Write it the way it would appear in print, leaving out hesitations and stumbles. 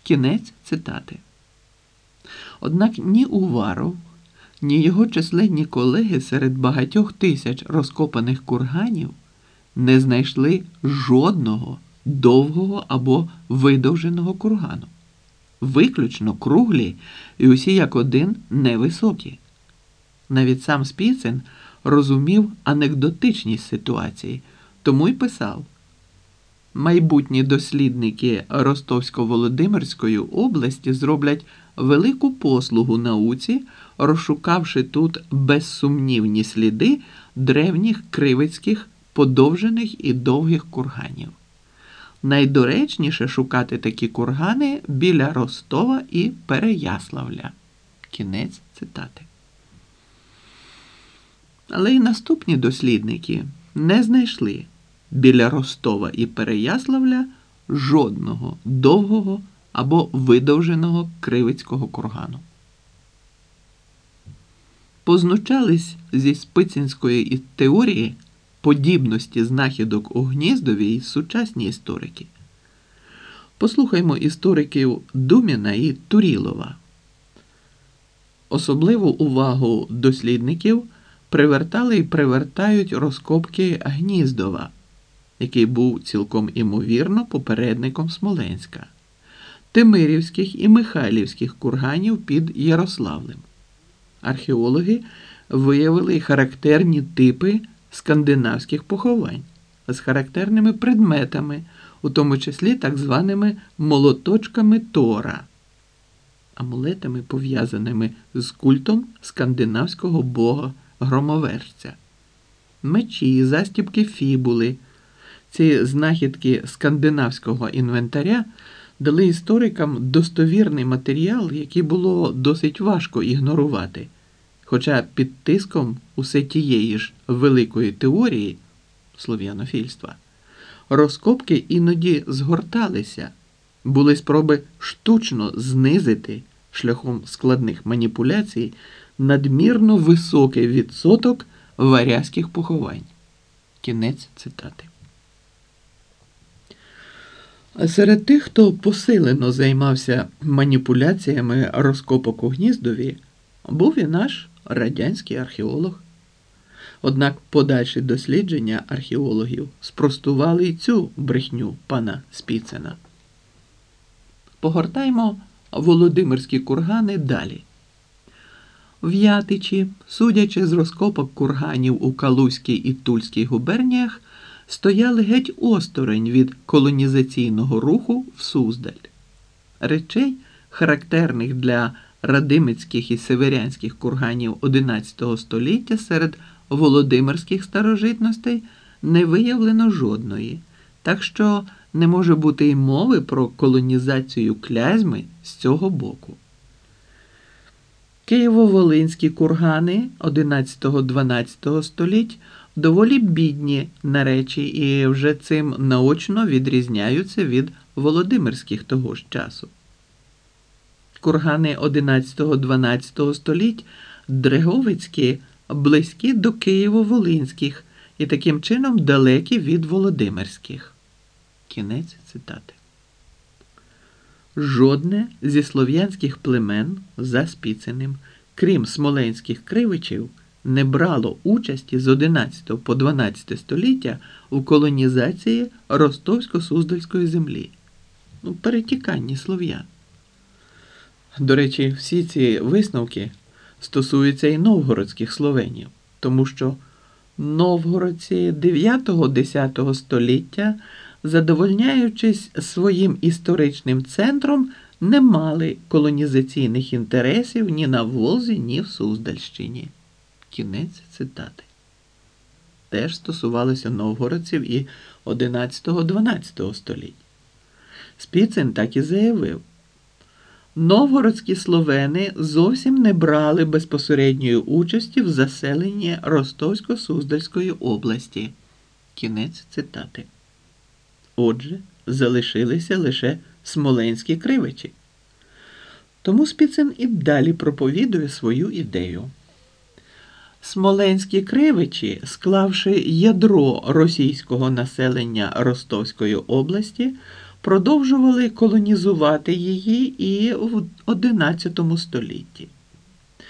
Кінець цитати. Однак ні Уваров, ні його численні колеги серед багатьох тисяч розкопаних курганів не знайшли жодного довгого або видовженого кургану. Виключно круглі і усі як один невисокі. Навіть сам Спіцин розумів анекдотичність ситуації, тому й писав: майбутні дослідники Ростовсько-Володимирської області зроблять велику послугу науці, розшукавши тут безсумнівні сліди древніх кривицьких подовжених і довгих курганів. Найдоречніше шукати такі кургани біля Ростова і Переяславля. Кінець цитати. Але й наступні дослідники не знайшли біля Ростова і Переяславля жодного довгого або видовженого кривицького кургану. Познущались зі спицинської теорії подібності знахідок у Гніздові й сучасні історики. Послухаймо істориків Думіна і Турілова. Особливу увагу дослідників привертали і привертають розкопки Гніздова, який був цілком імовірно попередником Смоленська, Тимирівських і Михайлівських курганів під Ярославлем. Археологи виявили характерні типи скандинавських поховань з характерними предметами, у тому числі так званими молоточками Тора, амулетами, пов'язаними з культом скандинавського бога громовержця. Мечі, застібки фібули. Ці знахідки скандинавського інвентаря дали історикам достовірний матеріал, який було досить важко ігнорувати, хоча під тиском усе тієї ж великої теорії слов'янофільства розкопки іноді згорталися, були спроби штучно знизити шляхом складних маніпуляцій надмірно високий відсоток варязьких поховань. Кінець цитати. Серед тих, хто посилено займався маніпуляціями розкопок у Гніздові, був і наш радянський археолог. Однак подальші дослідження археологів спростували й цю брехню пана Спіцина. Погортаймо Володимирські кургани далі. В Ятичі, судячи з розкопок курганів у Калузькій і Тульській губерніях, стояли геть осторонь від колонізаційного руху в Суздаль. Речей, характерних для радимицьких і северянських курганів XI століття серед володимирських старожитностей не виявлено жодної, так що не може бути й мови про колонізацію Клязьми з цього боку. Києво-волинські кургани XI-XII століть доволі бідні на речі і вже цим наочно відрізняються від володимирських того ж часу. Кургани XI-XII століть дреговицькі близькі до Києво-волинських і таким чином далекі від володимирських. Кінець цитати. Жодне зі слов'янських племен за Спіциним, крім смоленських кривичів, не брало участі з XI по XII століття у колонізації Ростовсько-Суздальської землі, перетіканні слов'ян. До речі, всі ці висновки стосуються і новгородських словенів, тому що новгородці 9-10 століття, задовольняючись своїм історичним центром, не мали колонізаційних інтересів ні на Волзі, ні в Суздальщині. Кінець цитати. Теж стосувалося новгородців і XI-XII століть. Спіцин так і заявив: новгородські словени зовсім не брали безпосередньої участі в заселенні Ростовсько-Суздальської області. Кінець цитати. Отже, залишилися лише смоленські кривичі. Тому Спіцин і далі проповідує свою ідею. Смоленські кривичі, склавши ядро російського населення Ростовської області, продовжували колонізувати її і в XI столітті.